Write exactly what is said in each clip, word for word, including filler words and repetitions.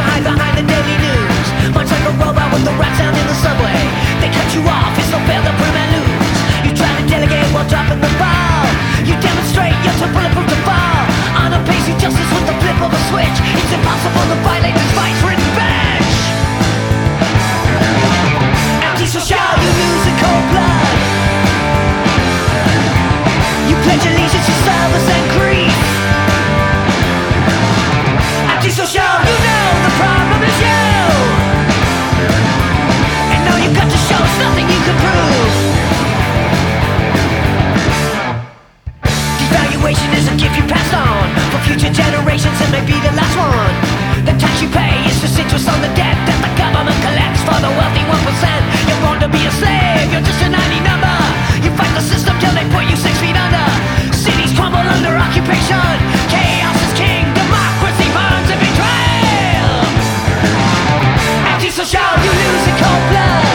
to hide behind the daily news. Much like a robot with the rat sound in the subway. They cut you off, it's no fair to prove and lose. You try to delegate while dropping the ball. You demonstrate you're too bulletproof to fall. On a pacing justice with the flip of a switch. It's impossible to violate this vice written bench. Empty so shall you lose in cold blood. You pledge allegiance to service and grief. Antisocial, you know the problem is you. And now you've got to show us nothing you can prove. Devaluation is a gift you passed on for future generations, it may be the last one. The tax you pay is just interest on the debt that the government collects for the wealthy one percent. You're born to be a slave, you're just a ninety number. You fight the system till they put you six feet under. Cities crumble under occupation. Chaos is king, democracy burns in betrayal. Antisocial, you lose in cold blood.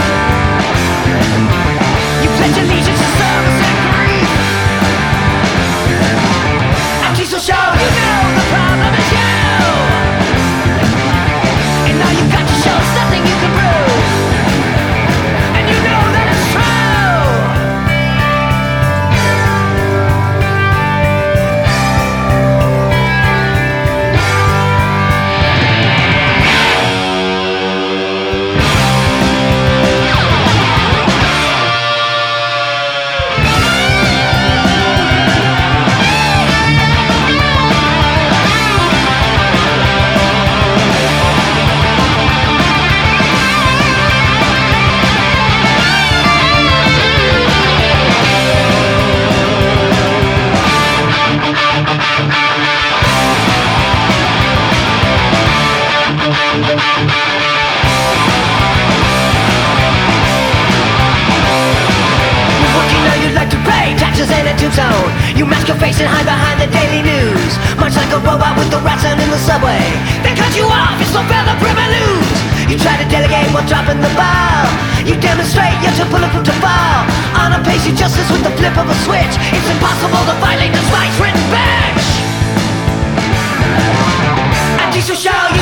You pledge allegiance to service and grief. Antisocial, you know the problem is you. And now you've got to show us nothing you can prove. And you know that it's true. You mask your face and hide behind the daily news. Much like a robot with the rat sound in the subway. They cut you off, it's no fair to prove and lose. You try to delegate while dropping the ball. You demonstrate you're too bulletproof to fall. On a pace, you justice with the flip of a switch. It's impossible to violate this vice written bench. Antisocial.